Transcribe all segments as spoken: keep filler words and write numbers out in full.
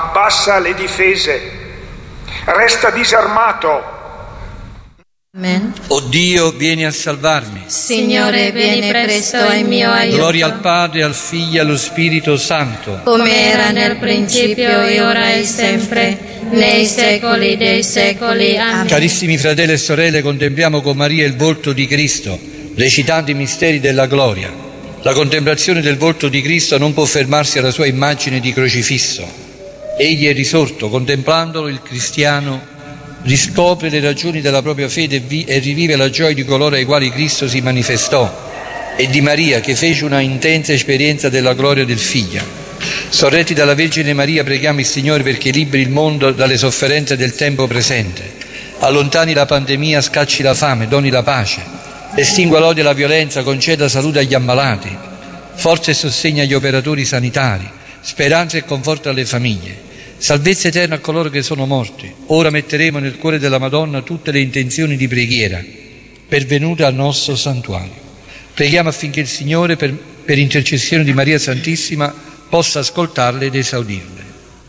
abbassa le difese, resta disarmato. Amen. O Dio, vieni a salvarmi. Signore, vieni presto in mio aiuto. Gloria al Padre, al Figlio e allo Spirito Santo, come era nel principio e ora e sempre, nei secoli dei secoli. Amen. Carissimi fratelli e sorelle, contempliamo con Maria il volto di Cristo, recitando i misteri della gloria. La contemplazione del volto di Cristo non può fermarsi alla sua immagine di crocifisso. Egli è risorto, contemplandolo il cristiano riscopre le ragioni della propria fede e, vi- e rivive la gioia di coloro ai quali Cristo si manifestò, e di Maria che fece una intensa esperienza della gloria del Figlio. Sorretti dalla Vergine Maria, preghiamo il Signore perché liberi il mondo dalle sofferenze del tempo presente, allontani la pandemia, scacci la fame, doni la pace, estingua l'odio e la violenza, conceda salute agli ammalati, forza e sostegno agli operatori sanitari, speranza e conforto alle famiglie, salvezza eterna a coloro che sono morti. Ora metteremo nel cuore della Madonna tutte le intenzioni di preghiera pervenute al nostro santuario. Preghiamo affinché il Signore, per, per intercessione di Maria Santissima, possa ascoltarle ed esaudirle.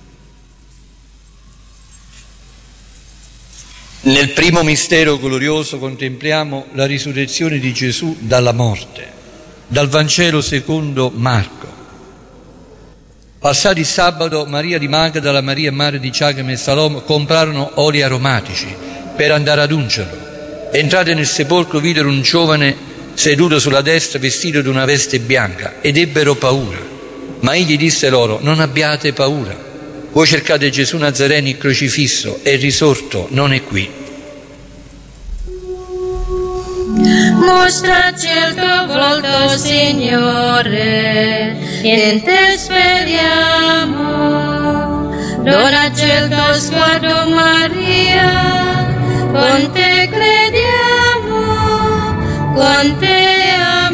Nel primo mistero glorioso contempliamo la risurrezione di Gesù dalla morte. Dal Vangelo secondo Marco. Passato il sabato, Maria di Magdala, Maria madre di Giacomo e Salome comprarono oli aromatici per andare ad ungerlo. Entrate nel sepolcro, videro un giovane seduto sulla destra vestito di una veste bianca ed ebbero paura. Ma egli disse loro: non abbiate paura, voi cercate Gesù Nazareno il crocifisso, è risorto, non è qui. Mostraci il tuo volto, Signore, in te speriamo. Donaci il tuo sguardo, Maria, con te crediamo, con te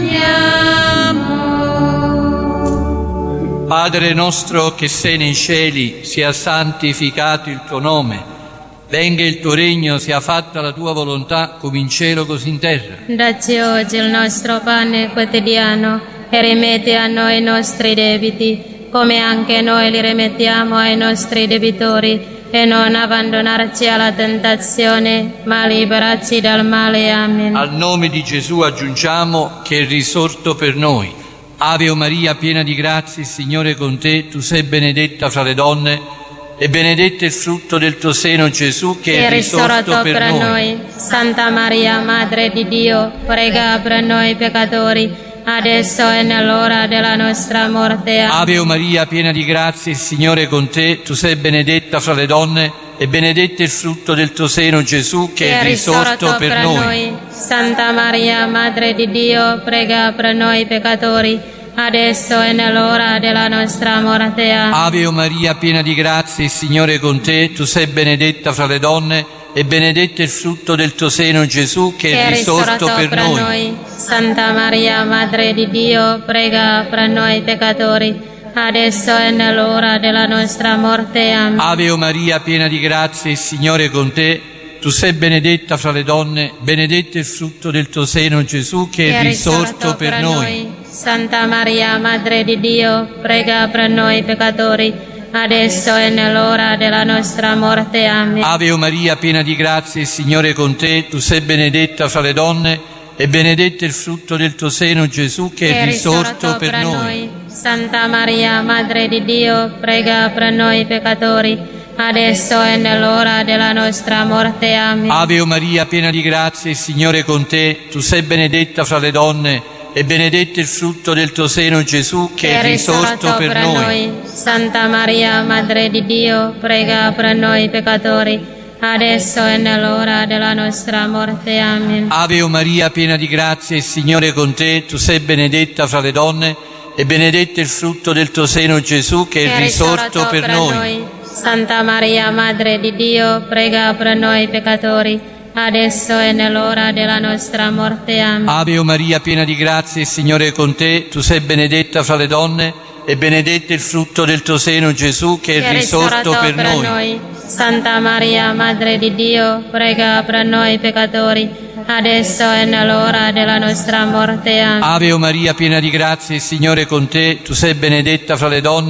amiamo. Padre nostro che sei nei cieli, sia santificato il tuo nome. Venga il tuo regno, sia fatta la tua volontà, come in cielo così in terra. Dacci oggi il nostro pane quotidiano e rimetti a noi i nostri debiti, come anche noi li rimettiamo ai nostri debitori, e non abbandonarci alla tentazione, ma liberaci dal male. Amen. Al nome di Gesù aggiungiamo che è risorto per noi. Ave Maria, piena di grazia, il Signore è con te, tu sei benedetta fra le donne, e benedetto il frutto del tuo seno, Gesù, che è risorto per noi. noi. Santa Maria, Madre di Dio, prega per noi peccatori, adesso e nell'ora della nostra morte. Amen. Ave Maria, piena di grazia, il Signore è con te, tu sei benedetta fra le donne, e benedetto il frutto del tuo seno, Gesù, che, che è risorto per, per noi. noi. Santa Maria, Madre di Dio, prega per noi peccatori, adesso e nell'ora della nostra morte. Amen. Ave Maria, piena di grazia, il Signore è con te, tu sei benedetta fra le donne, e benedetto il frutto del tuo seno, Gesù, che, che è risorto, risorto per, per noi. noi. Santa Maria, Madre di Dio, prega per noi peccatori, adesso e nell'ora della nostra morte. Amen. Ave Maria, piena di grazia, il Signore è con te, tu sei benedetta fra le donne, benedetto il frutto del tuo seno, Gesù, che, che è risorto, risorto per, per noi. noi. Santa Maria, Madre di Dio, prega per noi peccatori, adesso e nell'ora della nostra morte. Amen. Ave Maria, piena di grazia, il Signore è con te, tu sei benedetta fra le donne, e benedetto il frutto del tuo seno, Gesù, che, che è risorto, risorto per, per noi. noi. Santa Maria, Madre di Dio, prega per noi peccatori, adesso e nell'ora della nostra morte. Amen. Ave Maria, piena di grazia, il Signore è con te, tu sei benedetta fra le donne, e benedetto il frutto del tuo seno, Gesù, che, che è risorto per, per noi. noi. Santa Maria, Madre di Dio, prega per noi peccatori, adesso e nell'ora della nostra morte. Amen. Ave Maria, piena di grazia, il Signore è con te, tu sei benedetta fra le donne, e benedetto il frutto del tuo seno, Gesù, che, che è risorto, risorto per, per noi. noi. Santa Maria, Madre di Dio, prega per noi peccatori, adesso e nell'ora della nostra morte. Amen. Ave Maria, piena di grazia, il Signore è con te, tu sei benedetta fra le donne, e benedetto il frutto del tuo seno, Gesù, che, che è risorto, risorto per, per noi. noi. Santa Maria, Madre di Dio, prega per noi peccatori, adesso e nell'ora della nostra morte. Amen. Ave Maria, piena di grazia, il Signore è con te, tu sei benedetta fra le donne,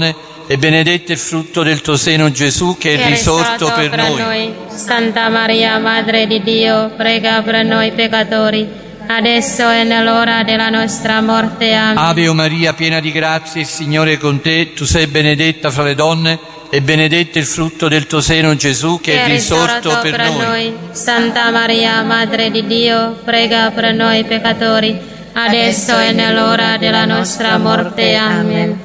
e benedetto il frutto del tuo seno Gesù, che è risorto per noi. Santa Maria, Madre di Dio, prega per noi peccatori, adesso e nell'ora della nostra morte. Amen. Ave Maria, piena di grazia, il Signore è con te. Tu sei benedetta fra le donne e benedetto il frutto del tuo seno Gesù, che, che è risorto per, per noi. noi. Santa Maria, Madre di Dio, prega per noi peccatori, adesso e nell'ora della nostra morte. Amen.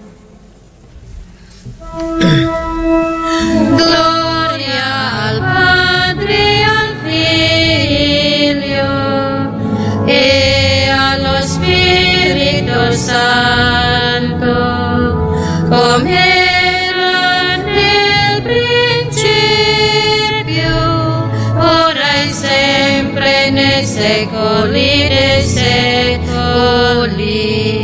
Gloria al Padre, al Figlio e allo Spirito Santo, come era nel principio, ora e sempre, nei secoli dei secoli.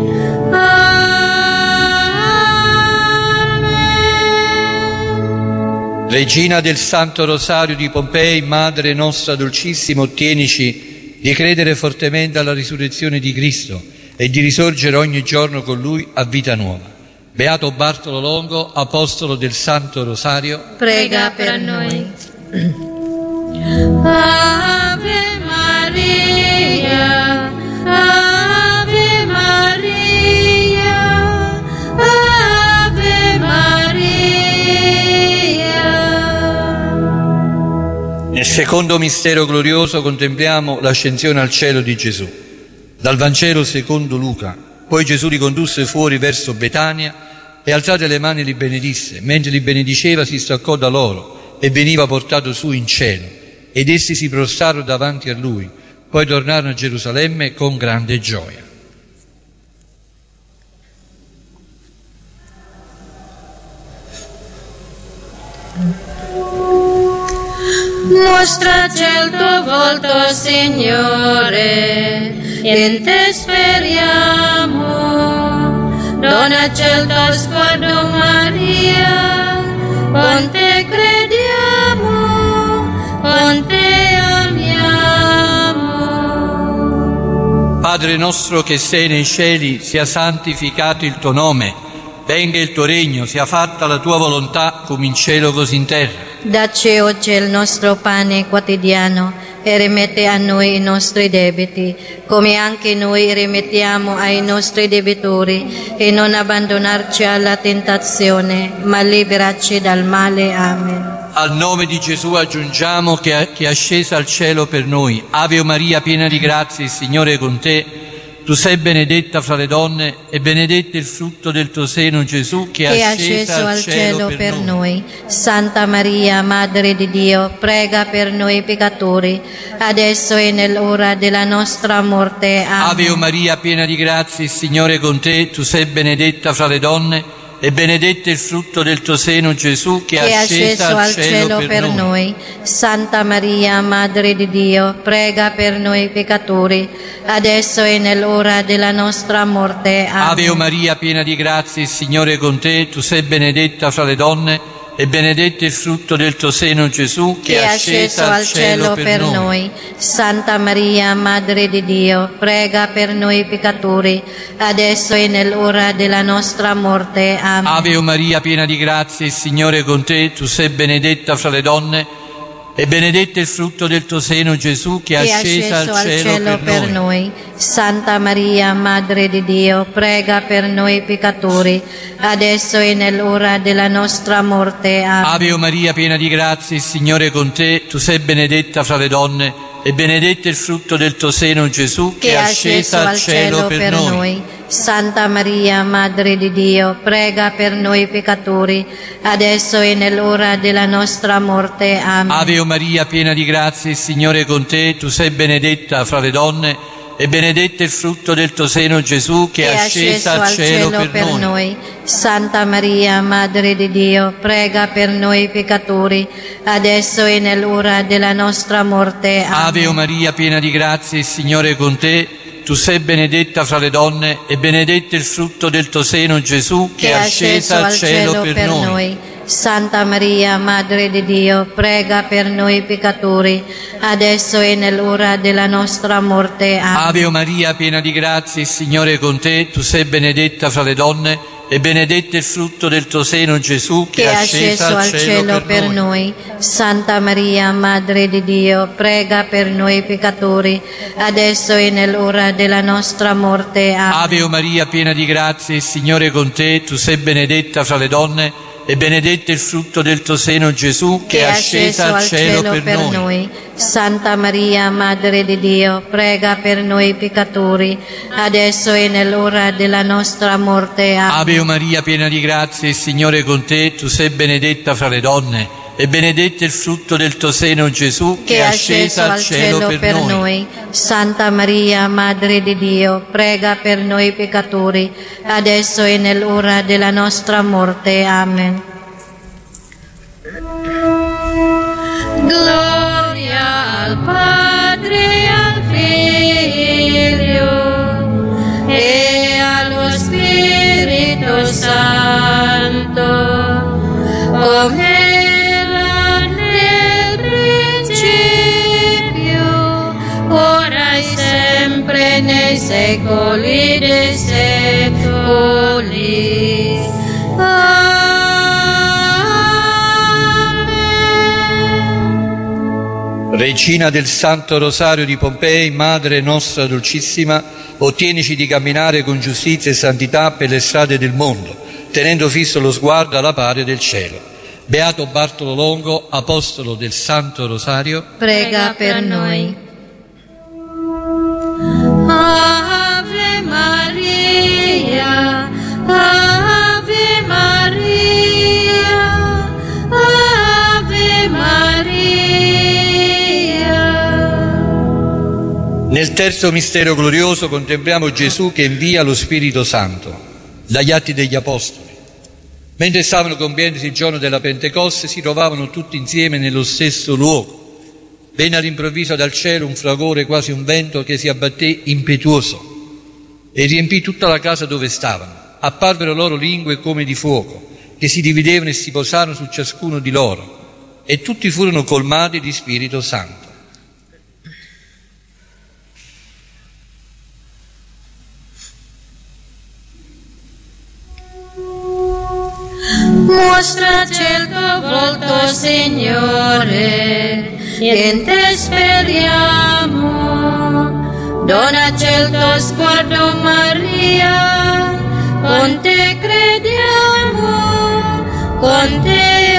Regina del Santo Rosario di Pompei, Madre nostra dolcissima, ottienici di credere fortemente alla risurrezione di Cristo e di risorgere ogni giorno con Lui a vita nuova. Beato Bartolo Longo, Apostolo del Santo Rosario, prega per noi. Ave Maria, Ave Maria, Ave Maria. Nel secondo mistero glorioso contempliamo l'ascensione al cielo di Gesù. Dal Vangelo secondo Luca. Poi Gesù li condusse fuori verso Betania e alzate le mani li benedisse. Mentre li benediceva si staccò da loro e veniva portato su in cielo. Ed essi si prostrarono davanti a lui. Poi tornarono a Gerusalemme con grande gioia. Mostraci il tuo volto, Signore, in te speriamo. Donaci il tuo sguardo, Maria, con te crediamo, con te amiamo. Padre nostro che sei nei cieli, sia santificato il tuo nome. Venga il tuo regno, sia fatta la tua volontà, come in cielo così in terra. Dacci oggi il nostro pane quotidiano e rimetti a noi i nostri debiti, come anche noi rimettiamo ai nostri debitori, e non abbandonarci alla tentazione, ma liberaci dal male. Amen. Al nome di Gesù aggiungiamo che è ascesa al cielo per noi. Ave Maria, piena di grazia, il Signore è con te. Tu sei benedetta fra le donne e benedetto il frutto del tuo seno Gesù, che, che è asceso al cielo per, per noi. noi. Santa Maria, Madre di Dio, prega per noi peccatori, adesso e nell'ora della nostra morte. Amen. Ave Maria, piena di grazia, il Signore è con te. Tu sei benedetta fra le donne e benedetto il frutto del tuo seno Gesù, che, che è asceso al cielo, cielo per, per noi. noi. Santa Maria, Madre di Dio, prega per noi peccatori, adesso e nell'ora della nostra morte. Amen. Ave Maria, piena di grazia, il Signore è con te. Tu sei benedetta fra le donne e benedetto il frutto del tuo seno Gesù, che, che è asceso al cielo per, per noi. noi. Santa Maria, Madre di Dio, prega per noi peccatori, adesso e nell'ora della nostra morte. Amen. Ave Maria, piena di grazia, il Signore è con te. Tu sei benedetta fra le donne e benedetto il frutto del tuo seno Gesù, che, che è asceso al cielo, cielo per, per noi. noi. Santa Maria, Madre di Dio, prega per noi peccatori, adesso e nell'ora della nostra morte. Amen. Ave Maria, piena di grazia, il Signore è con te. Tu sei benedetta fra le donne e benedetto il frutto del tuo seno Gesù, che, che è asceso al cielo, cielo per, per noi. noi. Santa Maria, Madre di Dio, prega per noi peccatori, adesso e nell'ora della nostra morte. Amen. Ave Maria, piena di grazia, il Signore è con te. Tu sei benedetta fra le donne e benedetto il frutto del tuo seno Gesù, che, che è asceso al cielo, cielo per, per noi. noi. Santa Maria, Madre di Dio, prega per noi peccatori, adesso e nell'ora della nostra morte. Amen. Ave Maria, piena di grazia, il Signore è con te. Tu sei benedetta fra le donne e benedetto il frutto del tuo seno Gesù, che, che è asceso al cielo, cielo per, per noi. noi. Santa Maria, Madre di Dio, prega per noi peccatori, adesso e nell'ora della nostra morte. Amen. Ave Maria, piena di grazia, il Signore è con te. Tu sei benedetta fra le donne e benedetto il frutto del tuo seno, Gesù, che, che è è asceso al cielo per noi. Santa Maria, Madre di Dio, prega per noi peccatori, adesso e nell'ora della nostra morte. Amen. Ave Maria, piena di grazia, il Signore è con te, tu sei benedetta fra le donne, e benedetto il frutto del tuo seno, Gesù, che, che è asceso al cielo, cielo per, per noi. noi. Santa Maria, Madre di Dio, prega per noi peccatori, adesso e nell'ora della nostra morte. Amen. Ave Maria, piena di grazia, il Signore è con te, tu sei benedetta fra le donne, e benedetto il frutto del tuo seno, Gesù, che, che è asceso al cielo, cielo per, per noi. noi. Santa Maria, Madre di Dio, prega per noi peccatori, adesso e nell'ora della nostra morte. Amen. Gloria al Padre, al Figlio e allo Spirito Santo, come nei secoli dei secoli. Amen. Regina del Santo Rosario di Pompei, Madre nostra dolcissima, ottienici di camminare con giustizia e santità per le strade del mondo, tenendo fisso lo sguardo alla pari del cielo. Beato Bartolo Longo, apostolo del Santo Rosario, prega per noi. Ave Maria, Ave Maria, Ave Maria. Nel terzo mistero glorioso contempliamo Gesù che invia lo Spirito Santo. Dagli Atti degli Apostoli. Mentre stavano compiendosi il giorno della Pentecoste, si trovavano tutti insieme nello stesso luogo. Venne all'improvviso dal cielo un fragore, quasi un vento, che si abbatté impetuoso e riempì tutta la casa dove stavano. Apparvero loro lingue come di fuoco, che si dividevano e si posarono su ciascuno di loro, e tutti furono colmati di Spirito Santo. Mostraci il tuo volto, Signore, e in te speriamo. Donaci il tuo sguardo, Maria, con te crediamo, con te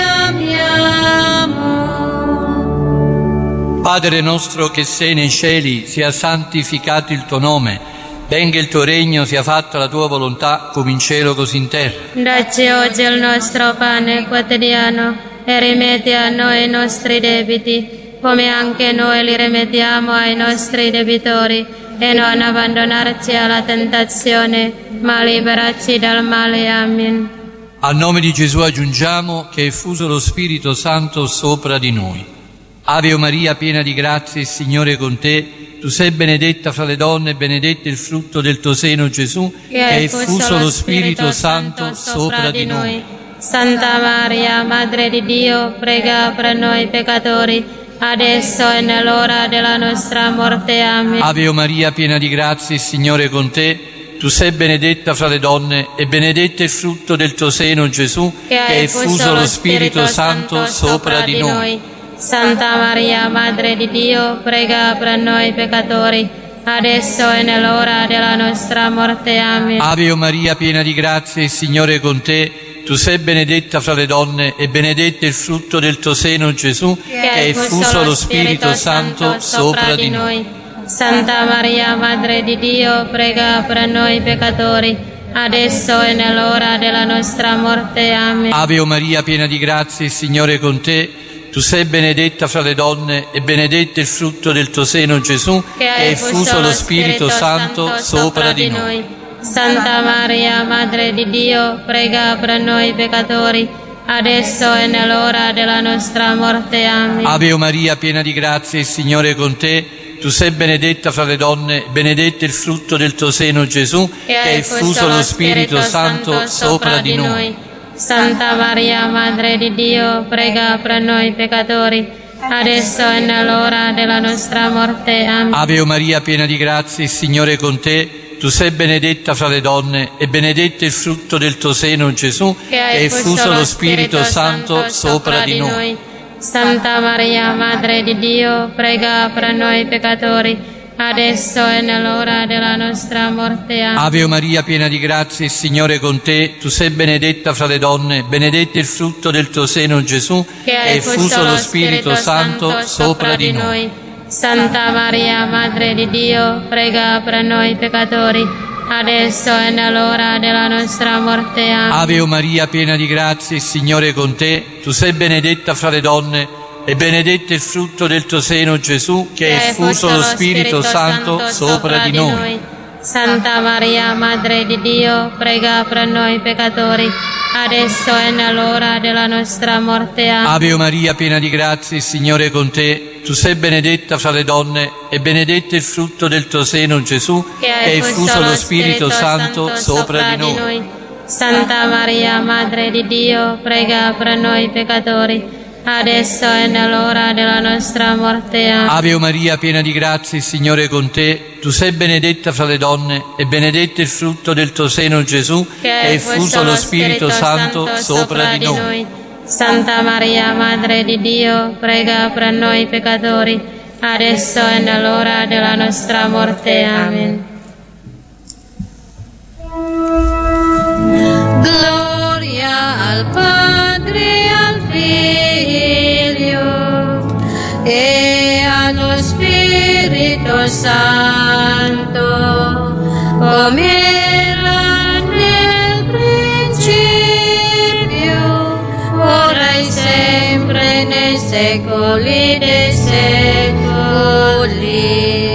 amiamo. Padre nostro che sei nei cieli, sia santificato il tuo nome. Venga il tuo regno, sia fatta la tua volontà, come in cielo così in terra. Dacci oggi il nostro pane quotidiano e rimetti a noi i nostri debiti, come anche noi li rimettiamo ai nostri debitori, e non abbandonarci alla tentazione, ma liberaci dal male. Amen. A nome di Gesù aggiungiamo che è fuso lo Spirito Santo sopra di noi. Ave Maria, piena di grazia, il Signore è con te. Tu sei benedetta fra le donne, e benedetto il frutto del tuo seno, Gesù, che hai fuso lo Spirito Santo sopra di noi. Santa Maria, Madre di Dio, prega per noi peccatori, adesso e nell'ora della nostra morte. Amen. Ave Maria, piena di grazia, il Signore è con te. Tu sei benedetta fra le donne, e benedetto il frutto del tuo seno, Gesù, che hai fuso lo Spirito Santo sopra di noi. Santa Maria, Madre di Dio, prega per noi peccatori, adesso e nell'ora della nostra morte. Amen. Ave Maria, piena di grazia, il Signore è con te. Tu sei benedetta fra le donne, e benedetto il frutto del tuo seno, Gesù, che hai fuso lo Spirito Santo sopra di noi. Santa Maria, Madre di Dio, prega per noi peccatori, adesso e nell'ora della nostra morte. Amen. Ave Maria, piena di grazia, il Signore è con te. Tu sei benedetta fra le donne, e benedetto il frutto del tuo seno, Gesù, che hai fuso lo Spirito Santo sopra di noi. Santa Maria, Madre di Dio, prega per noi peccatori, adesso e nell'ora della nostra morte. Amen. Ave Maria, piena di grazia, il Signore è con te. Tu sei benedetta fra le donne, e benedetto il frutto del tuo seno, Gesù, che hai fuso lo Spirito Santo sopra di noi. Santa Maria, Madre di Dio, prega per noi peccatori, adesso e nell'ora della nostra morte. Amen. Ave Maria, piena di grazia, il Signore è con te. tu sei benedetta fra le donne e benedetto il frutto del tuo seno, Gesù, che hai effuso lo Spirito Santo sopra di noi. Santa Maria, Madre di Dio, prega per noi peccatori, adesso e nell'ora della nostra morte. Amen. Ave Maria, piena di grazia, il Signore è con te. Tu sei benedetta fra le donne, benedetto il frutto del tuo seno, Gesù, che hai effuso lo Spirito Santo sopra di noi. Santa Maria, Madre di Dio, prega per noi peccatori, adesso e nell'ora della nostra morte. Amen. Ave Maria, piena di grazia, il Signore è con te. Tu sei benedetta fra le donne, e benedetto il frutto del tuo seno, Gesù, che hai effuso lo Spirito Santo sopra di noi. Santa Maria, Madre di Dio, prega per noi peccatori, adesso e nell'ora della nostra morte. Amen. Ave Maria, piena di grazia, il Signore è con te. Tu sei benedetta fra le donne, e benedetto il frutto del tuo seno, Gesù, che hai effuso lo Spirito Santo sopra di noi. Santa Maria, Madre di Dio, prega per noi peccatori, adesso e nell'ora della nostra morte. Amen. Ave Maria, piena di grazia, il Signore è con te. Tu sei benedetta fra le donne, e benedetto il frutto del tuo seno, Gesù, che hai effuso lo Spirito Santo sopra di noi. Santa Maria, Madre di Dio, prega per noi peccatori, adesso e nell'ora della nostra morte. Amen. Gloria al Padre, al Figlio e allo Spirito Santo, come era nel principio, ora e sempre, nei secoli dei secoli.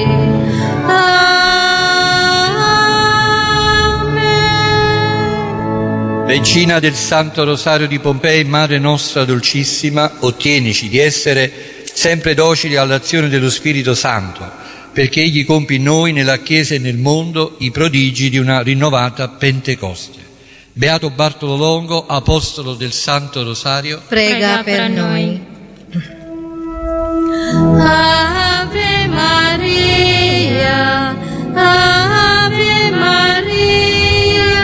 Regina del Santo Rosario di Pompei, Madre nostra dolcissima, ottienici di essere sempre docili all'azione dello Spirito Santo, perché Egli compie in noi, nella Chiesa e nel mondo, i prodigi di una rinnovata Pentecoste. Beato Bartolo Longo, Apostolo del Santo Rosario, prega per noi. Ave Maria, Ave Maria,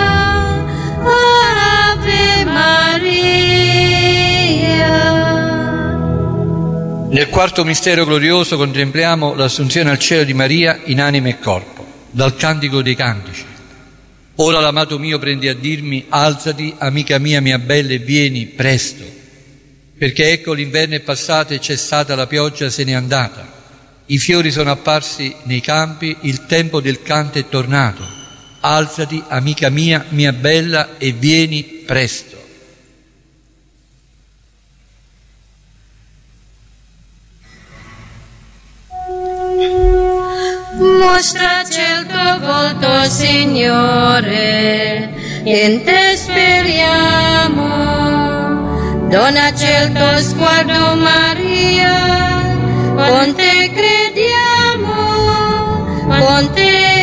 Ave Maria. Nel quarto mistero glorioso contempliamo l'assunzione al cielo di Maria in anima e corpo, dal Cantico dei Cantici. Ora l'amato mio prende a dirmi: alzati, amica mia, mia bella, e vieni presto, perché ecco l'inverno è passato e cessata la pioggia, se n'è andata. I fiori sono apparsi nei campi, il tempo del canto è tornato. Alzati, amica mia, mia bella, e vieni presto. Mostraci il tuo volto, Signore, in te speriamo. Donaci il tuo sguardo, Maria, con te crediamo, con te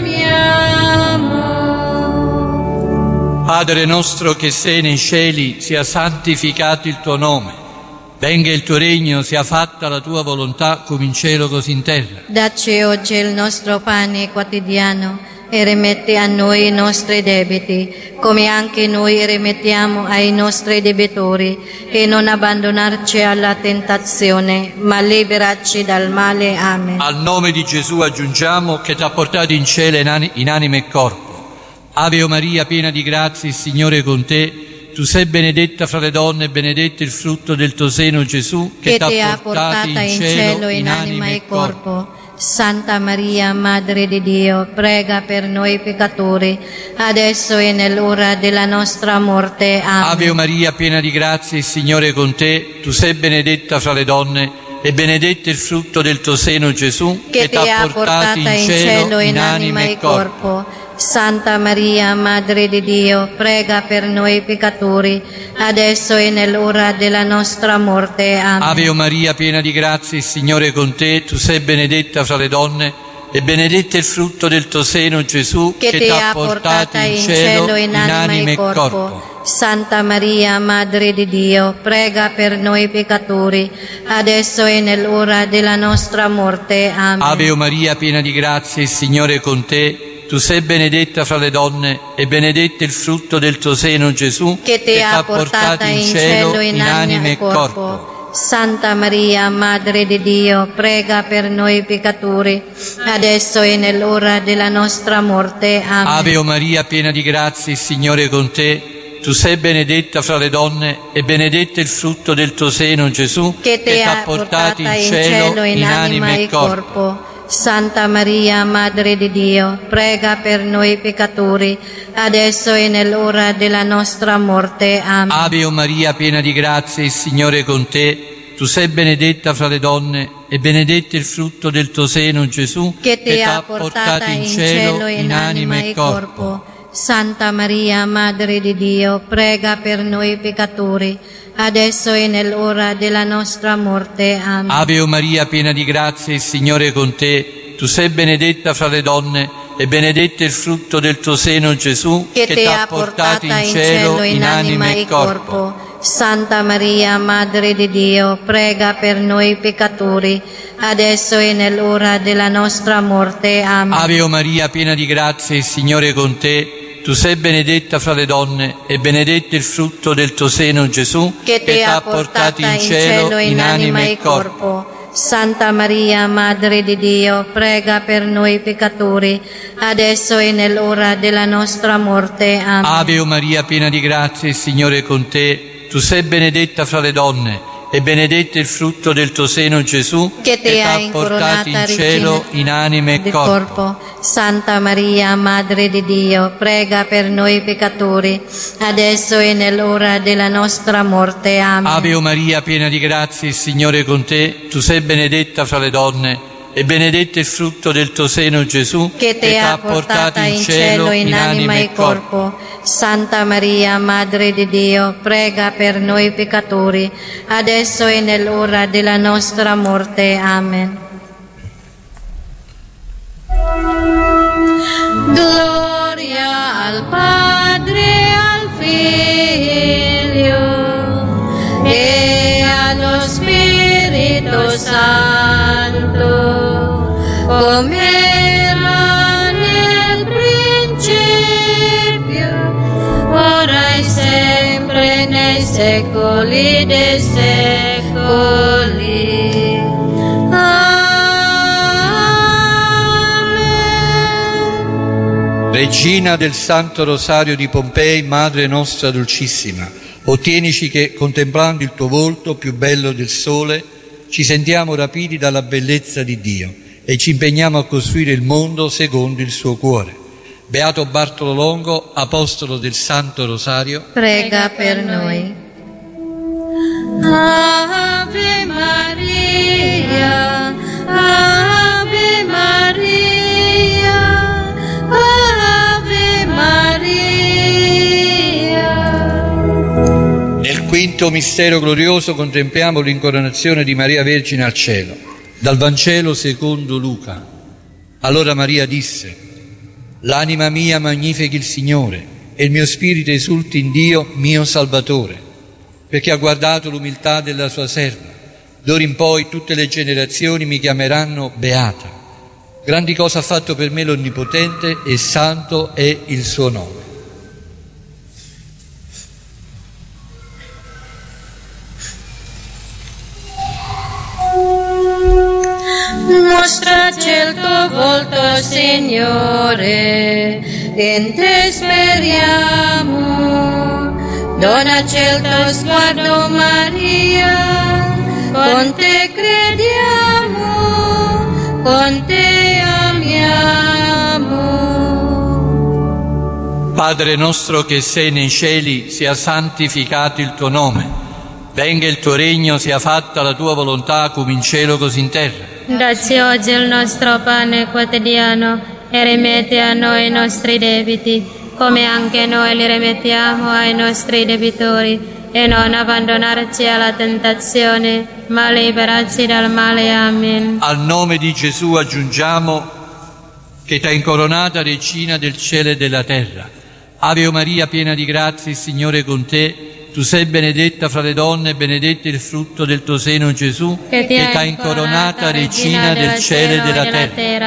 amiamo. Padre nostro che sei nei cieli, sia santificato il tuo nome. Venga il tuo regno, sia fatta la tua volontà, come in cielo così in terra. Dacci oggi il nostro pane quotidiano e rimetti a noi i nostri debiti, come anche noi rimettiamo ai nostri debitori, e non abbandonarci alla tentazione, ma liberaci dal male. Amen. Al nome di Gesù aggiungiamo che ti ha portato in cielo in, ani- in anima e corpo. Ave Maria, piena di grazia, il Signore è con te. Tu sei benedetta fra le donne, e benedetto il frutto del tuo seno, Gesù, che, che ti ha portata in cielo in anima e corpo. Santa Maria, Madre di Dio, prega per noi peccatori, adesso e nell'ora della nostra morte. Amen. Ave Maria, piena di grazia, il Signore è con te. Tu sei benedetta fra le donne, e benedetto il frutto del tuo seno, Gesù, che, che ti ha portata in cielo in anima e corpo. Santa Maria, Madre di Dio, prega per noi peccatori, adesso e nell'ora della nostra morte. Amen. Ave Maria, piena di grazia, il Signore è con te. Tu sei benedetta fra le donne, e benedetto il frutto del tuo seno, Gesù, che, che ti ha portata in cielo in anima e corpo. corpo. Santa Maria, Madre di Dio, prega per noi peccatori, adesso e nell'ora della nostra morte. Amen. Ave Maria, piena di grazia, il Signore è con te. tu sei benedetta fra le donne e benedetto il frutto del tuo seno, Gesù, che ti ha portata in cielo in anima e corpo. Santa Maria, Madre di Dio, prega per noi peccatori, adesso e nell'ora della nostra morte. Amen. Ave o Maria, piena di grazia, il Signore è con te. Tu sei benedetta fra le donne e benedetto il frutto del tuo seno, Gesù, che ti ha portata in cielo in anima e corpo. Santa Maria, Madre di Dio, prega per noi peccatori, adesso e nell'ora della nostra morte. Amen. Ave o Maria, piena di grazia, il Signore è con te. Tu sei benedetta fra le donne e benedetto il frutto del tuo seno, Gesù, che ti ha portata in cielo in anima e corpo. Santa Maria, Madre di Dio, prega per noi peccatori, adesso e nell'ora della nostra morte. Amen. Ave o Maria, piena di grazia, il Signore è con te. Tu sei benedetta fra le donne e benedetto il frutto del tuo seno, Gesù, che, che ti ha portata in cielo in anima e corpo. Santa Maria, Madre di Dio, prega per noi peccatori, adesso e nell'ora della nostra morte. Amen. Ave o Maria, piena di grazia, il Signore è con te. Tu sei benedetta fra le donne e benedetto il frutto del tuo seno, Gesù, che ti ha portata in cielo in anima e corpo. Santa Maria, Madre di Dio, prega per noi peccatori, adesso e nell'ora della nostra morte. Amen. Ave o Maria, piena di grazia, il Signore è con te. Tu sei benedetta fra le donne e benedetto il frutto del tuo seno, Gesù, che ti ha incoronata in cielo in anima e corpo. corpo. Santa Maria, Madre di Dio, prega per noi peccatori, adesso e nell'ora della nostra morte. Amen. Ave o Maria, piena di grazia, il Signore è con te. Tu sei benedetta fra le donne e benedetto il frutto del tuo seno, Gesù, che ti ha portata in cielo in anima e corpo. Santa Maria, Madre di Dio, prega per noi peccatori, adesso e nell'ora della nostra morte. Amen. Gloria al Padre, al Figlio e allo Spirito Santo, come era nel principio, ora e sempre, nei secoli dei secoli. Amen. Regina del Santo Rosario di Pompei, Madre nostra dolcissima, ottienici che, contemplando il tuo volto più bello del sole, ci sentiamo rapiti dalla bellezza di Dio e ci impegniamo a costruire il mondo secondo il suo cuore. Beato Bartolo Longo, apostolo del Santo Rosario, prega per noi. Ave Maria, Ave Maria, Ave Maria. Nel quinto mistero glorioso contempliamo l'incoronazione di Maria Vergine al cielo. Dal Vangelo secondo Luca. Allora Maria disse: l'anima mia magnifichi il Signore e il mio spirito esulti in Dio mio Salvatore, perché ha guardato l'umiltà della sua serva. D'ora in poi tutte le generazioni mi chiameranno beata. Grandi cose ha fatto per me l'Onnipotente e santo è il suo nome. Mostraci il tuo volto, Signore, in te speriamo. Donaci il tuo sguardo, Maria, con te crediamo, con te amiamo. Padre nostro che sei nei cieli, sia santificato il tuo nome. Venga il tuo regno, sia fatta la tua volontà come in cielo così in terra. Dacci oggi il nostro pane quotidiano e rimetti a noi i nostri debiti, come anche noi li rimettiamo ai nostri debitori, e non abbandonarci alla tentazione, ma liberarci dal male. Amen. Al nome di Gesù aggiungiamo che t'ha incoronata regina del cielo e della terra. Ave o Maria, piena di grazia, il Signore è con te. Tu sei benedetta fra le donne e benedetto il frutto del tuo seno, Gesù, che ti ha incoronata regina del cielo e della terra.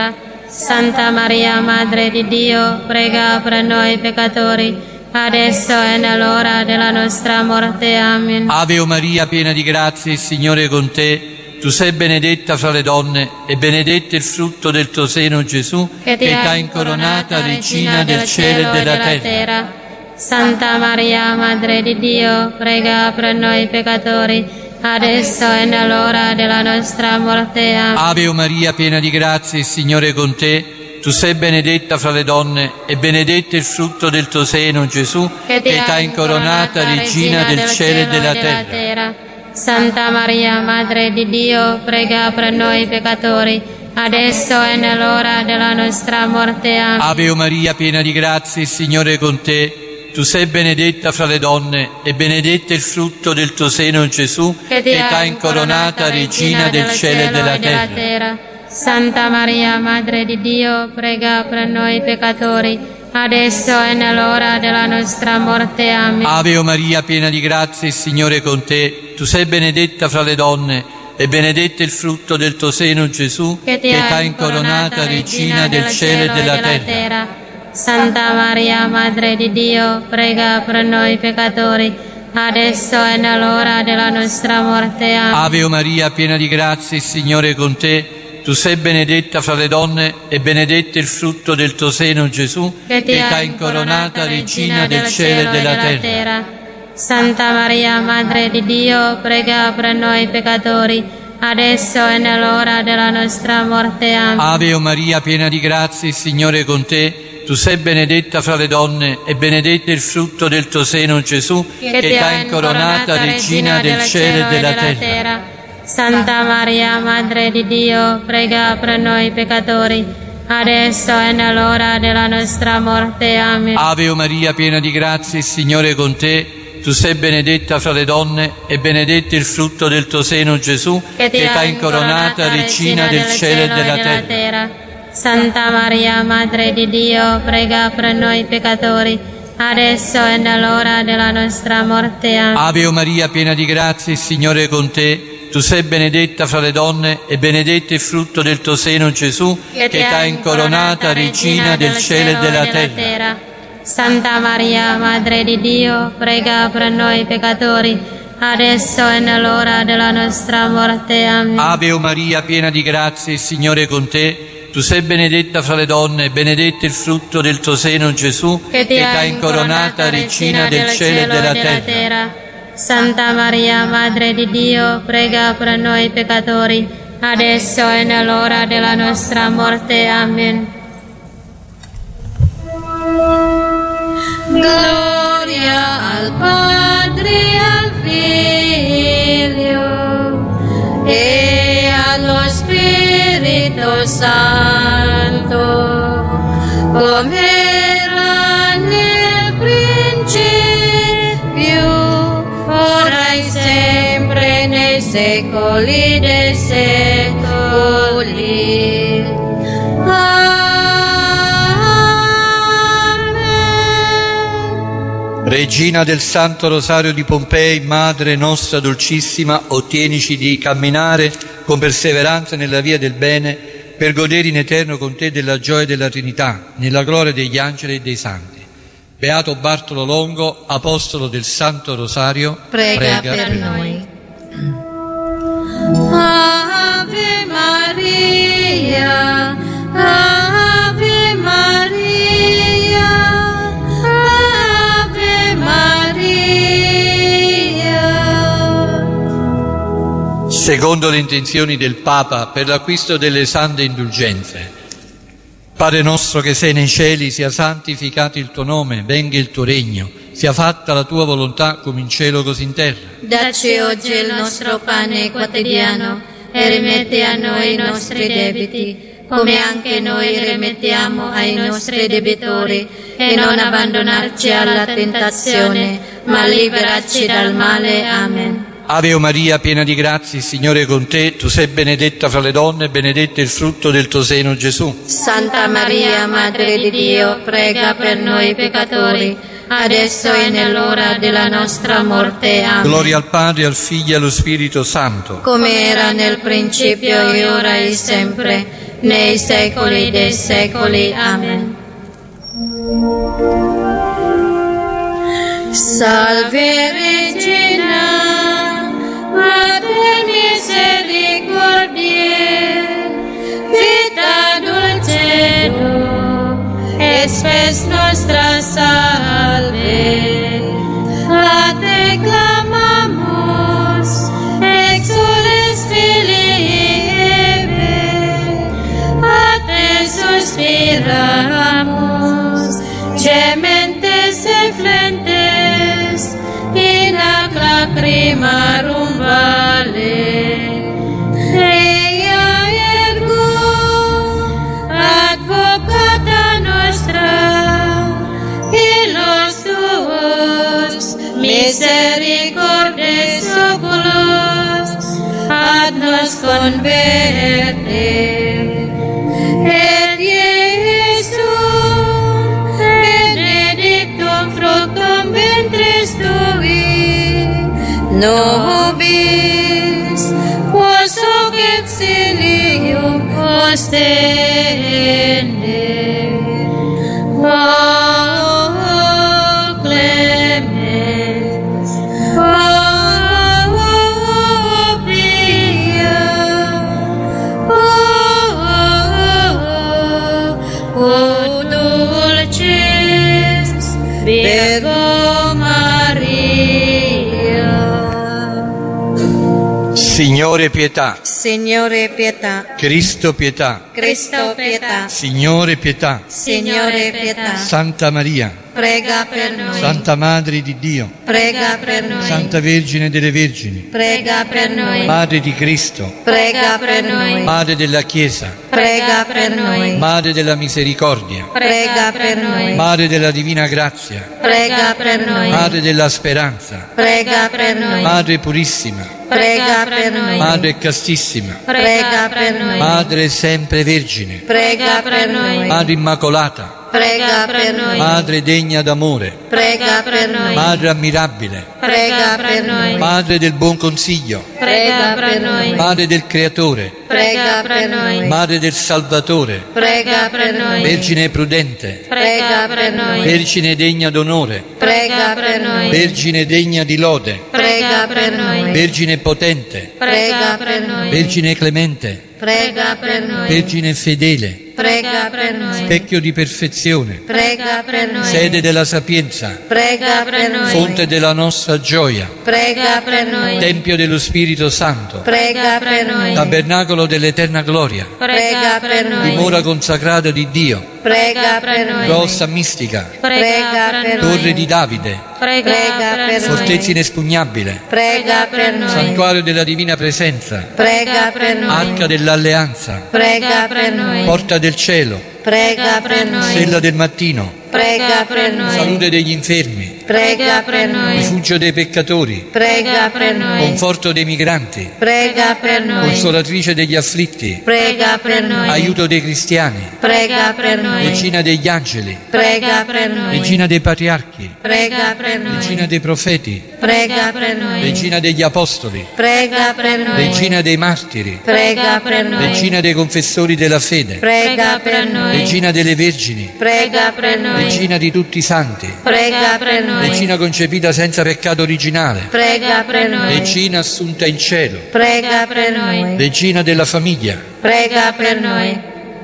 Santa Maria, Madre di Dio, prega per noi peccatori, adesso e nell'ora della nostra morte. Amen. Ave o Maria, piena di grazia, il Signore è con te. Tu sei benedetta fra le donne e benedetto il frutto del tuo seno, Gesù, che ti ha incoronata Regina del cielo e della terra. Santa Maria, Madre di Dio, prega per noi peccatori, adesso e nell'ora della nostra morte. Amen. Ave o Maria, piena di grazia, il Signore è con te. Tu sei benedetta fra le donne e benedetto il frutto del tuo seno, Gesù, che ti ha incoronata Regina del cielo e della terra. Santa Maria, Madre di Dio, prega per noi peccatori, adesso e nell'ora della nostra morte. Amen. Ave o Maria, piena di grazia, il Signore è con te. Tu sei benedetta fra le donne e benedetto il frutto del tuo seno, Gesù, che ti ha incoronata Regina del cielo e della terra. Santa Maria, Madre di Dio, prega per noi peccatori, adesso e nell'ora della nostra morte. Amen. Ave o Maria, piena di grazia, il Signore è con te. Tu sei benedetta fra le donne e benedetto il frutto del tuo seno, Gesù, che ti ha incoronata Regina del cielo e della terra. Santa Maria, Madre di Dio, prega per noi peccatori, adesso e nell'ora della nostra morte. Amen. Ave o Maria, piena di grazia, il Signore è con te. Tu sei benedetta fra le donne e benedetto il frutto del tuo seno, Gesù, che ti ha incoronata Regina del cielo e della terra. Santa Maria, Madre di Dio, prega per noi peccatori, adesso e nell'ora della nostra morte. Amen. Ave o Maria, piena di grazia, il Signore è con te. Tu sei benedetta fra le donne e benedetto il frutto del tuo seno, Gesù, che ti ha incoronata Regina del cielo e della terra. Santa Maria, Madre di Dio, prega per noi peccatori, adesso e nell'ora della nostra morte. Amen. Ave o Maria, piena di grazia, il Signore è con te. Tu sei benedetta fra le donne e benedetto il frutto del tuo seno, Gesù, che ti ha incoronata Regina del cielo e della terra. Santa Maria, Madre di Dio, prega per noi peccatori, adesso e nell'ora della nostra morte. Amen. Ave o Maria, piena di grazia, il Signore è con te. Tu sei benedetta fra le donne e benedetto il frutto del tuo seno, Gesù, che ti ha incoronata Regina del cielo e della terra. Santa Maria, Madre di Dio, prega per noi peccatori, adesso e nell'ora della nostra morte. Amen. Ave o Maria, piena di grazia, il Signore è con te. Tu sei benedetta fra le donne e benedetto il frutto del tuo seno, Gesù, che ti ha incoronata Regina del cielo e della terra. Santa Maria, Madre di Dio, prega per noi peccatori, adesso e nell'ora della nostra morte. Amen. Gloria al Padre, al Figlio e allo Spirito Santo, come era nel principio, ora e sempre, nei secoli dei secoli. Regina del Santo Rosario di Pompei, Madre nostra dolcissima, ottienici di camminare con perseveranza nella via del bene, per godere in eterno con te della gioia della Trinità, nella gloria degli angeli e dei santi. Beato Bartolo Longo, apostolo del Santo Rosario, prega, prega per noi. Ave Maria, Ave Maria, Ave Maria. Secondo le intenzioni del Papa per l'acquisto delle sante indulgenze. Padre nostro che sei nei cieli, sia santificato il tuo nome, venga il tuo regno, sia fatta la tua volontà come in cielo così in terra. Dacci oggi il nostro pane quotidiano e rimetti a noi i nostri debiti, come anche noi rimettiamo ai nostri debitori, e non abbandonarci alla tentazione, ma liberaci dal male. Amen. Ave o Maria, piena di grazia, il Signore è con te. Tu sei benedetta fra le donne e benedetto il frutto del tuo seno, Gesù. Santa Maria, Madre di Dio, prega per noi peccatori, adesso e nell'ora della nostra morte. Amen. Gloria al Padre, al Figlio e allo Spirito Santo. Come era nel principio, e ora e sempre, nei secoli dei secoli. Amen. Salve Regina, Mater misericordiae, vita dulcedo, et spes nostra salve. A te clamamus, exules filii Eve, a te suspiramus, gementes et flentes, in ac lacrimarum vale. Eia ergo, advocata nostra, illos tuos, misericordes oculos, ad nos converte. Et Iesum, benedictum fructum ventris tui, nobis, quos hoc exilium ostende. O clemens, o pia, o dulcis Virgo Maria. Signore pietà, Signore pietà, Cristo pietà, Cristo pietà, Signore pietà, Signore pietà, Santa Maria, prega per noi, Santa Madre di Dio, prega per noi, Santa Vergine delle Vergini, prega per noi, Madre di Cristo, prega per noi, Madre della Chiesa, prega per noi, Madre della Misericordia, prega per noi, Madre della Divina Grazia, prega per noi, Madre della Speranza, prega per noi, Madre Purissima, prega per noi, Madre Castissima, prega per noi, Madre sempre Vergine, prega per noi, Madre Immacolata, prega per noi, Madre degna d'amore, prega per noi, Madre ammirabile, prega per noi, Madre del buon consiglio, prega per noi, Madre del Creatore, prega per noi, Madre del Salvatore, prega per noi, Vergine prudente, prega per noi, Vergine degna d'onore, prega per noi, Vergine degna di lode, prega per noi, Vergine potente, prega per noi, Vergine clemente, prega per noi, Vergine fedele, prega per noi, specchio di perfezione, prega per noi, sede della sapienza, prega per noi, fonte della nostra gioia, prega per noi, Tempio dello Spirito Santo, prega per noi, tabernacolo dell'eterna gloria, prega per noi, dimora consacrata di Dio, prega per noi, grossa mistica, prega per torre noi, di Davide, prega per fortezza noi, inespugnabile, prega per noi, santuario della divina presenza, prega per noi, arca dell'alleanza, prega per noi, porta del cielo, prega per noi, stella del mattino, prega per noi, salute degli infermi, prega per noi, rifugio dei peccatori, prega per noi, conforto dei migranti, prega per noi, consolatrice degli afflitti, prega per noi, aiuto dei cristiani, prega per noi, regina degli angeli, prega per noi, regina dei patriarchi, prega per noi, regina dei profeti, prega per noi, regina degli apostoli, prega per noi, regina dei martiri, prega per noi, regina dei confessori della fede, prega per noi, regina delle vergini, prega per noi, regina di tutti i santi, prega per noi, regina concepita senza peccato originale, prega per noi, regina assunta in cielo, prega per noi, regina della famiglia, prega per noi,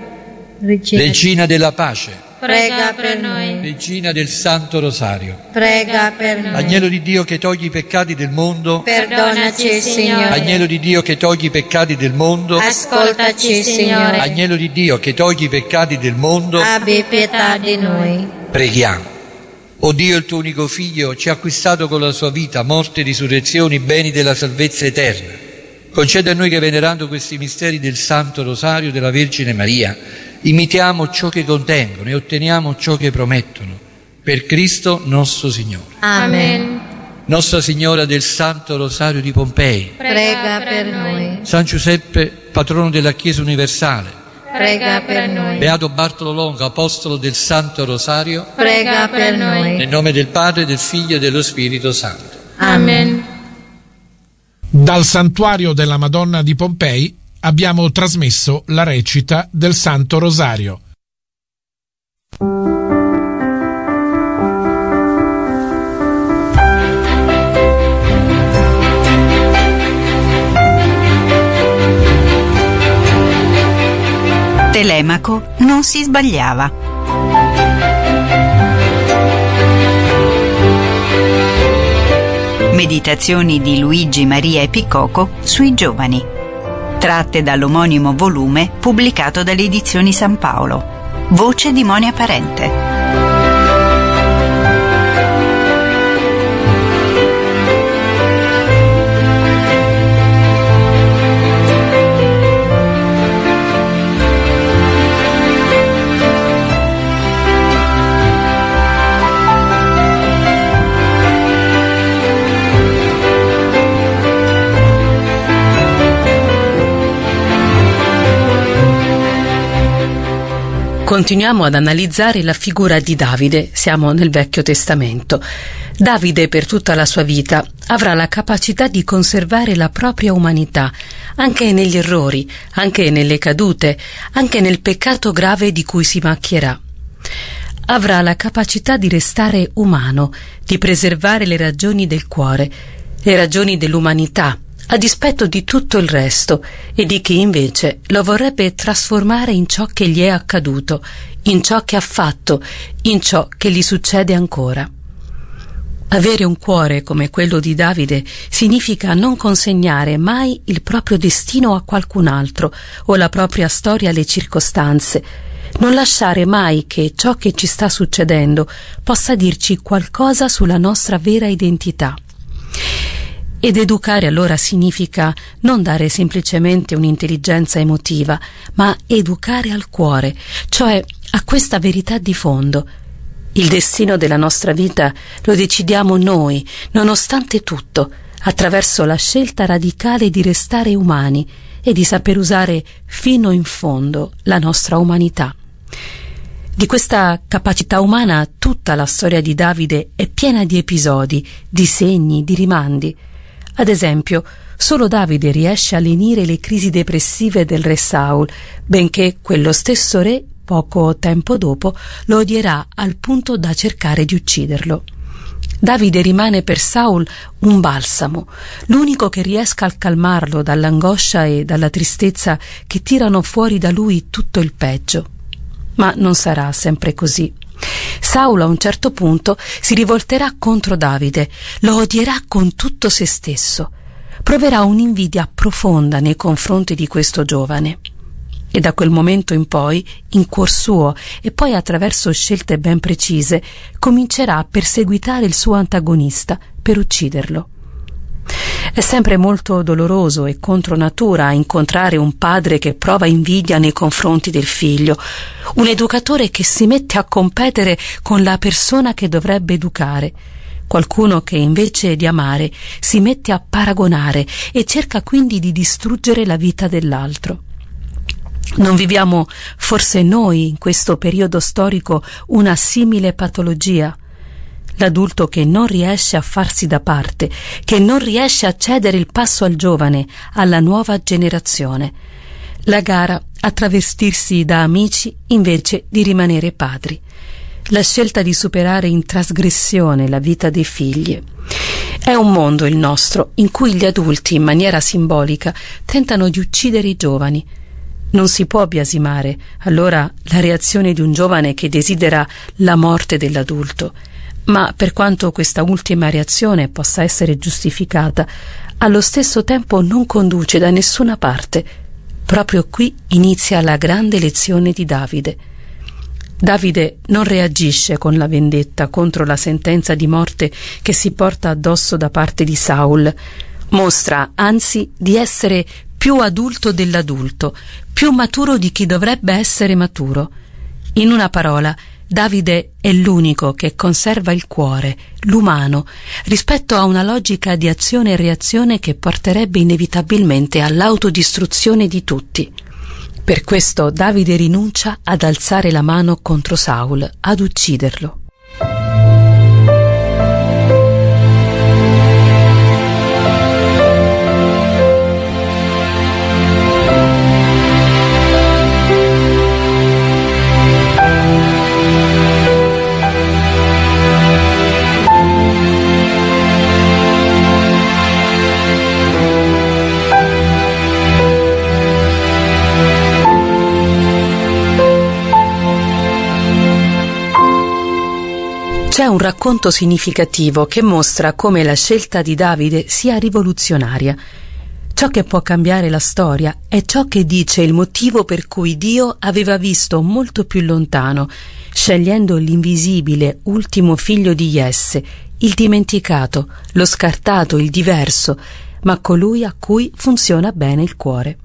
regina della pace, prega per noi, regina del Santo Rosario. prega per noi, Agnello di Dio che togli i peccati del mondo, perdonaci Signore, Agnello di Dio che togli i peccati del mondo, ascoltaci Signore, Agnello di Dio che togli i peccati del mondo, abbi pietà di noi. preghiamo. O Dio, il tuo unico Figlio ci ha acquistato con la sua vita, morte e risurrezione, i beni della salvezza eterna. Concede a noi che, venerando questi misteri del Santo Rosario della Vergine Maria, imitiamo ciò che contengono e otteniamo ciò che promettono. Per Cristo nostro Signore. Amen. Nostra Signora del Santo Rosario di Pompei, Prega per noi, San Giuseppe, patrono della Chiesa universale, prega per noi, Beato Bartolo Longo, apostolo del Santo Rosario, prega per noi. nel nome del Padre, del Figlio e dello Spirito Santo. Amen. Dal santuario della Madonna di Pompei abbiamo trasmesso la recita del Santo Rosario. Telemaco non si sbagliava. Meditazioni di Luigi Maria Epicoco sui giovani, tratte dall'omonimo volume pubblicato dalle Edizioni San Paolo. Voce di Monia Parente. Continuiamo ad analizzare la figura di Davide. Siamo nel Vecchio Testamento. Davide, per tutta la sua vita, avrà la capacità di conservare la propria umanità, anche negli errori, anche nelle cadute, anche nel peccato grave di cui si macchierà. Avrà la capacità di restare umano, di preservare le ragioni del cuore, le ragioni dell'umanità, a dispetto di tutto il resto e di chi invece lo vorrebbe trasformare in ciò che gli è accaduto, in ciò che ha fatto, in ciò che gli succede ancora. Avere un cuore come quello di Davide significa non consegnare mai il proprio destino a qualcun altro o la propria storia alle circostanze, non lasciare mai che ciò che ci sta succedendo possa dirci qualcosa sulla nostra vera identità. Ed educare allora significa non dare semplicemente un'intelligenza emotiva, ma educare al cuore, cioè a questa verità di fondo. Il destino della nostra vita lo decidiamo noi, nonostante tutto, attraverso la scelta radicale di restare umani e di saper usare fino in fondo la nostra umanità. Di questa capacità umana tutta la storia di Davide è piena di episodi, di segni, di rimandi. Ad esempio, solo Davide riesce a lenire le crisi depressive del re Saul, benché quello stesso re, poco tempo dopo, lo odierà al punto da cercare di ucciderlo. Davide rimane per Saul un balsamo, l'unico che riesca a calmarlo dall'angoscia e dalla tristezza che tirano fuori da lui tutto il peggio. Ma non sarà sempre così. Saul a un certo punto si rivolterà contro Davide, lo odierà con tutto se stesso, proverà un'invidia profonda nei confronti di questo giovane. E da quel momento in poi, in cuor suo e poi attraverso scelte ben precise, comincerà a perseguitare il suo antagonista per ucciderlo. È sempre molto doloroso e contro natura incontrare un padre che prova invidia nei confronti del figlio, un educatore che si mette a competere con la persona che dovrebbe educare, qualcuno che invece di amare si mette a paragonare e cerca quindi di distruggere la vita dell'altro. Non viviamo forse noi in questo periodo storico una simile patologia? L'adulto che non riesce a farsi da parte, che non riesce a cedere il passo al giovane, alla nuova generazione. La gara a travestirsi da amici invece di rimanere padri. La scelta di superare in trasgressione la vita dei figli. È un mondo il nostro in cui gli adulti, in maniera simbolica, tentano di uccidere i giovani. Non si può biasimare allora la reazione di un giovane che desidera la morte dell'adulto. Ma per quanto questa ultima reazione possa essere giustificata, allo stesso tempo non conduce da nessuna parte. Proprio qui inizia la grande lezione di Davide. Davide non reagisce con la vendetta contro la sentenza di morte che si porta addosso da parte di Saul. Mostra, anzi, di essere più adulto dell'adulto, più maturo di chi dovrebbe essere maturo. In una parola, Davide è l'unico che conserva il cuore, l'umano, rispetto a una logica di azione e reazione che porterebbe inevitabilmente all'autodistruzione di tutti. Per questo Davide rinuncia ad alzare la mano contro Saul, ad ucciderlo. C'è un racconto significativo che mostra come la scelta di Davide sia rivoluzionaria. Ciò che può cambiare la storia è ciò che dice il motivo per cui Dio aveva visto molto più lontano, scegliendo l'invisibile ultimo figlio di Jesse, il dimenticato, lo scartato, il diverso, ma colui a cui funziona bene il cuore.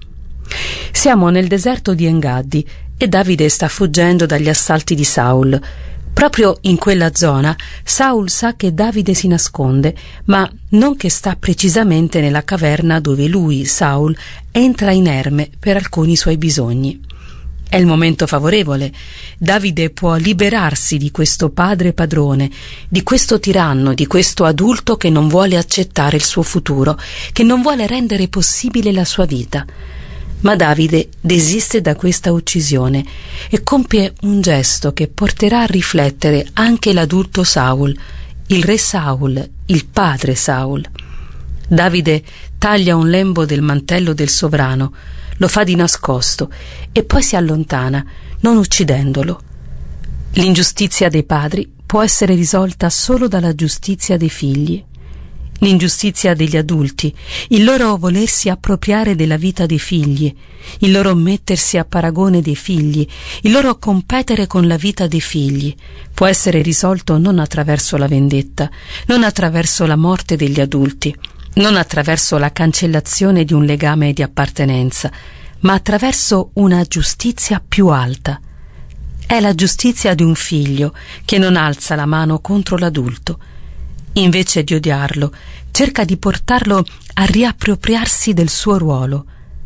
Siamo nel deserto di Engadi e Davide sta fuggendo dagli assalti di Saul. Proprio in quella zona Saul sa che Davide si nasconde, ma non che sta precisamente nella caverna dove lui, Saul, entra inerme per alcuni suoi bisogni. È il momento favorevole. Davide può liberarsi di questo padre padrone, di questo tiranno, di questo adulto che non vuole accettare il suo futuro, che non vuole rendere possibile la sua vita. Ma Davide desiste da questa uccisione e compie un gesto che porterà a riflettere anche l'adulto Saul, il re Saul, il padre Saul. Davide taglia un lembo del mantello del sovrano, lo fa di nascosto e poi si allontana, non uccidendolo. L'ingiustizia dei padri può essere risolta solo dalla giustizia dei figli. L'ingiustizia degli adulti, il loro volersi appropriare della vita dei figli, il loro mettersi a paragone dei figli, il loro competere con la vita dei figli, può essere risolto non attraverso la vendetta, non attraverso la morte degli adulti, non attraverso la cancellazione di un legame di appartenenza, ma attraverso una giustizia più alta. È la giustizia di un figlio che non alza la mano contro l'adulto. Invece di odiarlo, cerca di portarlo a riappropriarsi del suo ruolo.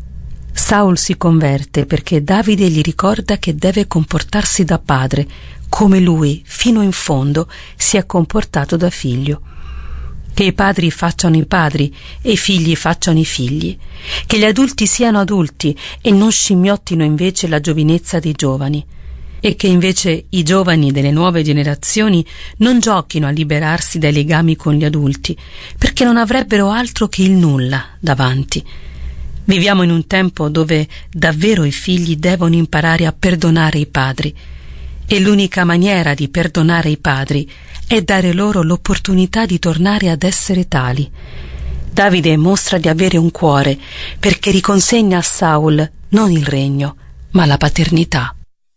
Saul si converte perché Davide gli ricorda che deve comportarsi da padre, come lui, fino in fondo, si è comportato da figlio. Che i padri facciano i padri e i figli facciano i figli. Che gli adulti siano adulti e non scimmiottino invece la giovinezza dei giovani. E che invece i giovani delle nuove generazioni non giochino a liberarsi dai legami con gli adulti, perché non avrebbero altro che il nulla davanti. Viviamo in un tempo dove davvero i figli devono imparare a perdonare i padri, e l'unica maniera di perdonare i padri è dare loro l'opportunità di tornare ad essere tali. Davide mostra di avere un cuore perché riconsegna a Saul non il regno, ma la paternità.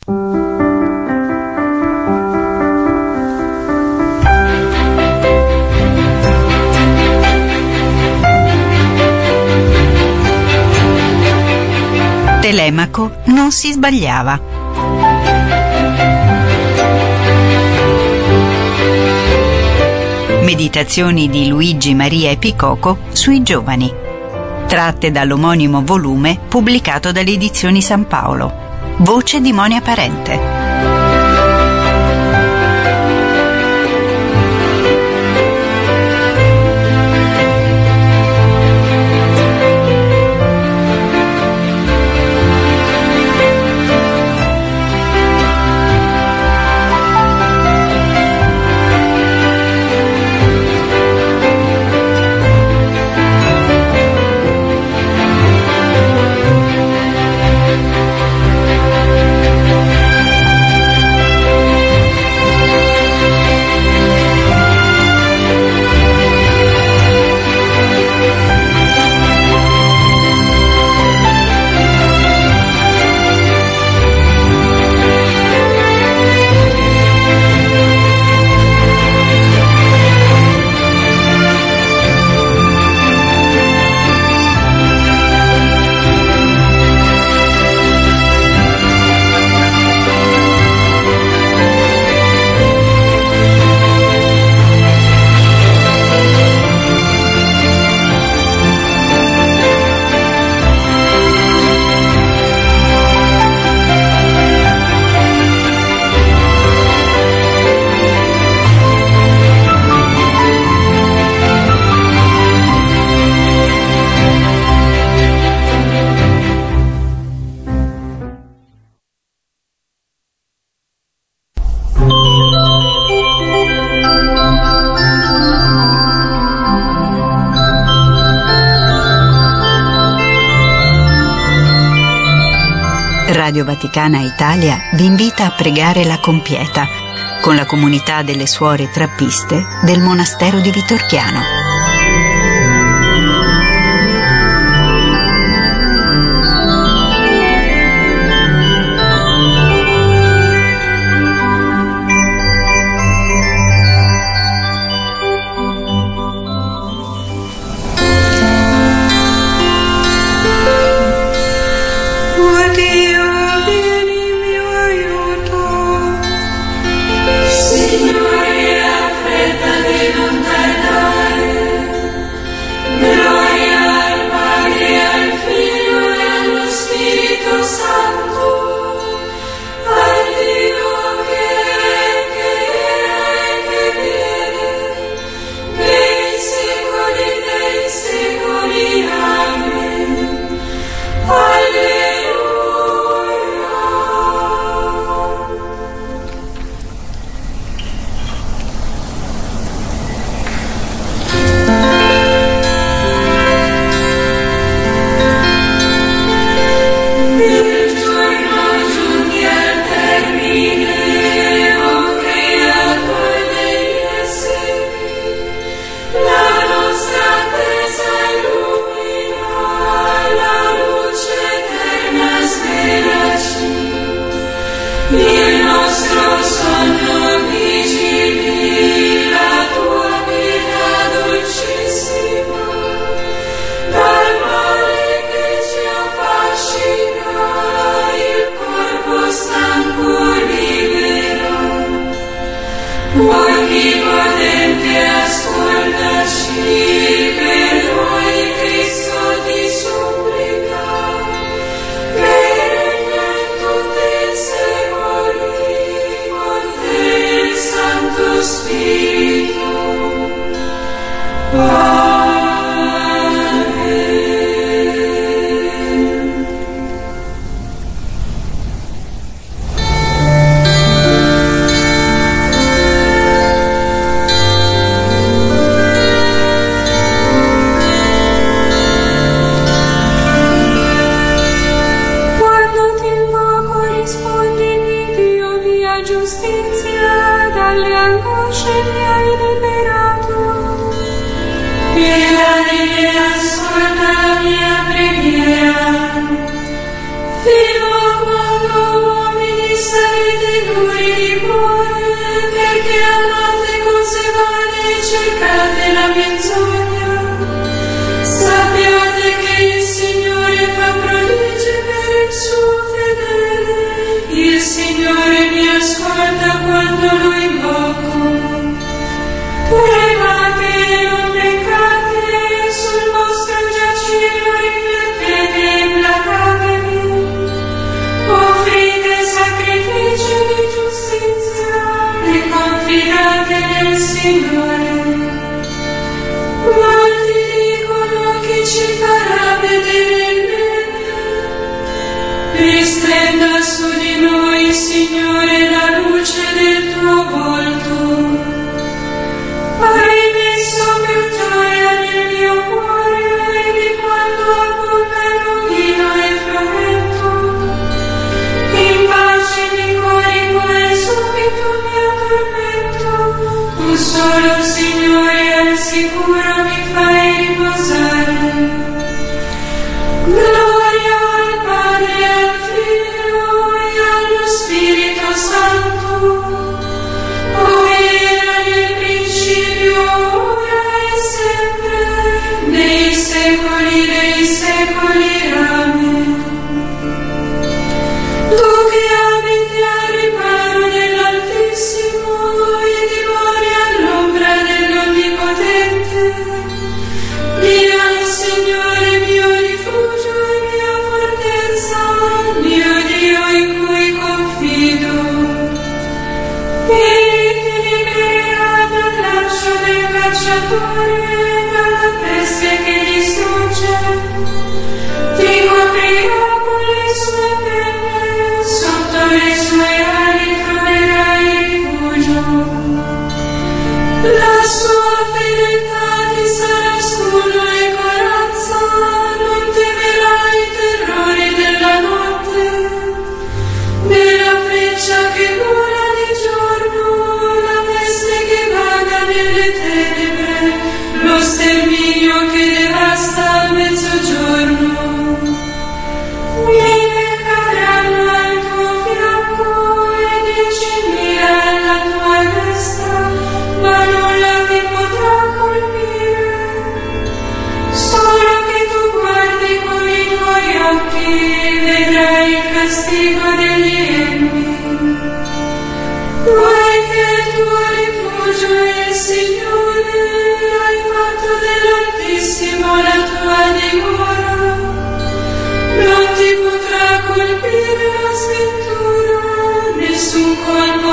Telemaco non si sbagliava. Meditazioni di Luigi Maria Epicoco sui giovani, tratte dall'omonimo volume pubblicato dalle edizioni San Paolo. Voce di Monia Parente. Radio Vaticana Italia vi invita a pregare la compieta con la comunità delle suore trappiste del monastero di Vitorchiano.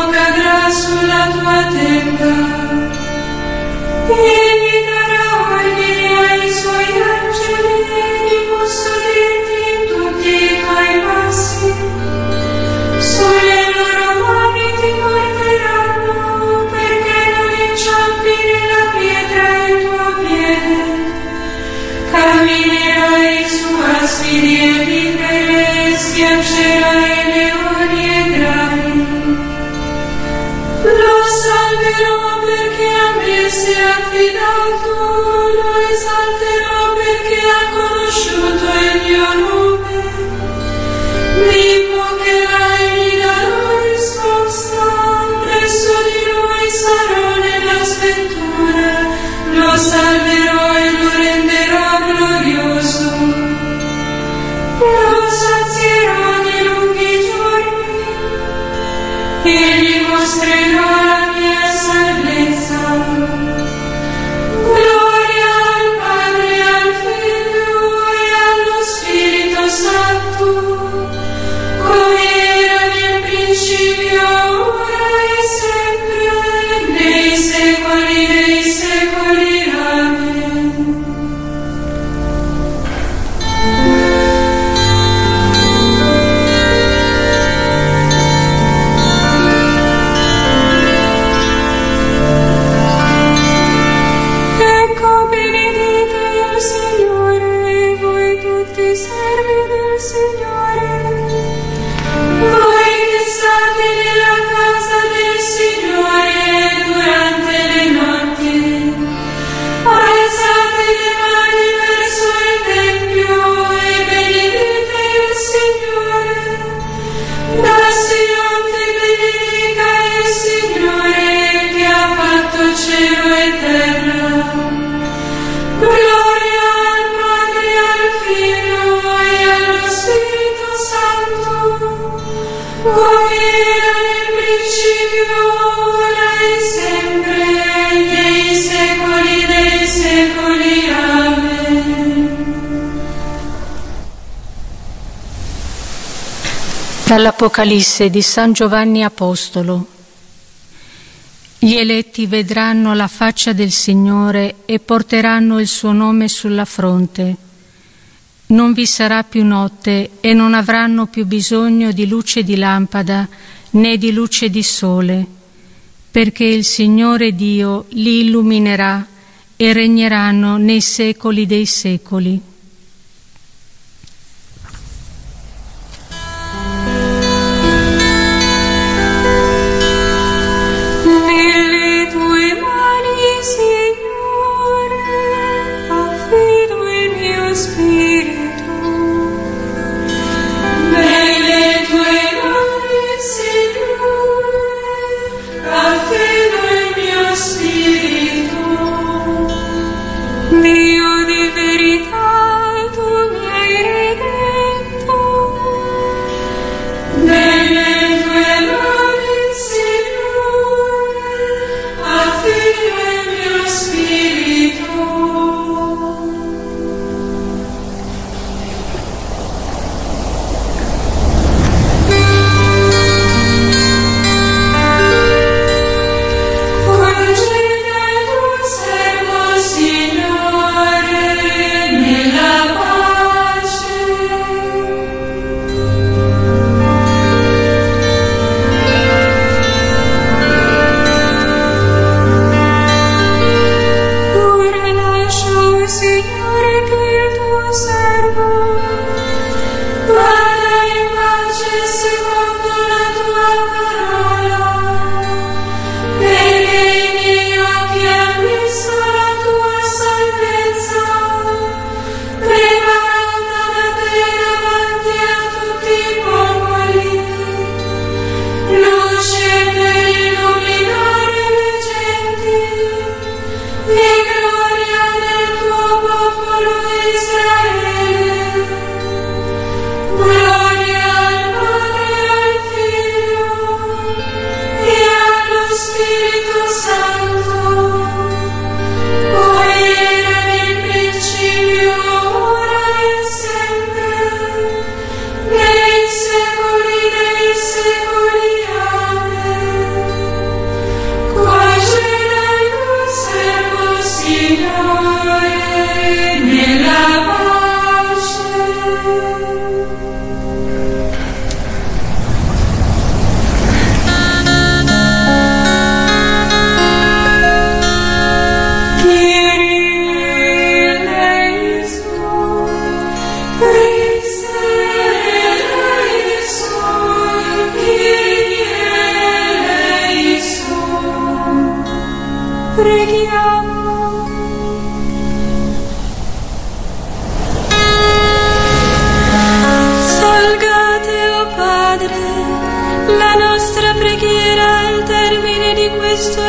cadrà sulla tua tenda. Egli darà ordine ai suoi angeli di custodirti in tutti i tuoi passi. Sulle loro mani ti porteranno perché non inciampi nella pietra il tuo piede. Camminerai su asini e vipere, schiaccerai leoni e draghi. Lo salverò perché a me si è affidato, lo esalterò perché ha conosciuto il mio nome. Mi invocherà e gli darò risposta, presso di lui sarò nella sventura, lo salverò e lo renderò glorioso. Lo sazierò di lunghi giorni e gli mostrerò la mia salvezza. Gloria al Padre, al Figlio e allo Spirito Santo, come era nel principio, ora e sempre, nei secoli dei secoli. Amen. Ecco, benedite il Signore, voi tutti servi del Signore, voi che state nella casa del Signore durante le notti. Alzate le mani verso il Tempio e benedite il Signore. Da Sion ti benedica il Signore che ha fatto cielo e terra. Gloria al Padre, al Figlio e allo Spirito Santo, come era nel principio, ora e sempre, nei secoli dei secoli. Amen. Dall'Apocalisse di San Giovanni Apostolo. Gli eletti vedranno la faccia del Signore e porteranno il suo nome sulla fronte. Non vi sarà più notte e non avranno più bisogno di luce di lampada né di luce di sole, perché il Signore Dio li illuminerà e regneranno nei secoli dei secoli. Nelle tue mani, Signore, affido il mio spirito. Nelle tue mani, Signore, affido il mio spirito. Dio di verità,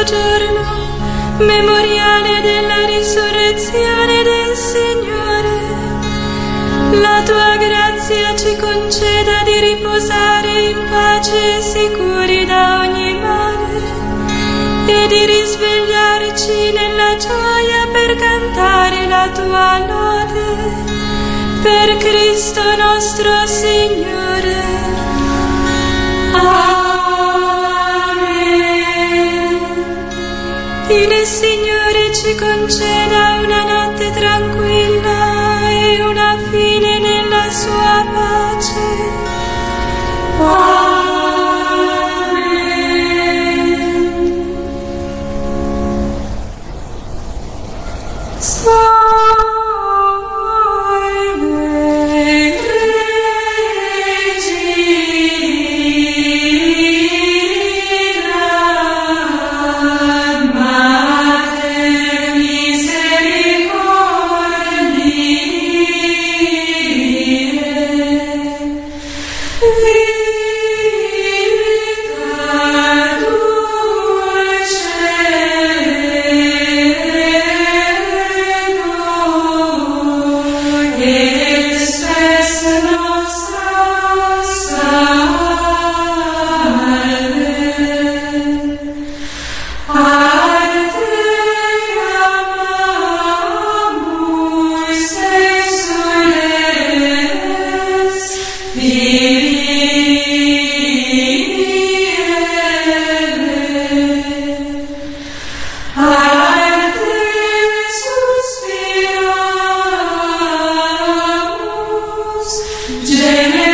giorno, memoriale della risurrezione del Signore. La tua grazia ci conceda di riposare in pace e sicuri da ogni male e di risvegliarci nella gioia per cantare la tua lode. Per Cristo nostro Signore. Amen. Il Signore ci conceda una notte tranquilla e una fine nella sua pace. Amen. Amen.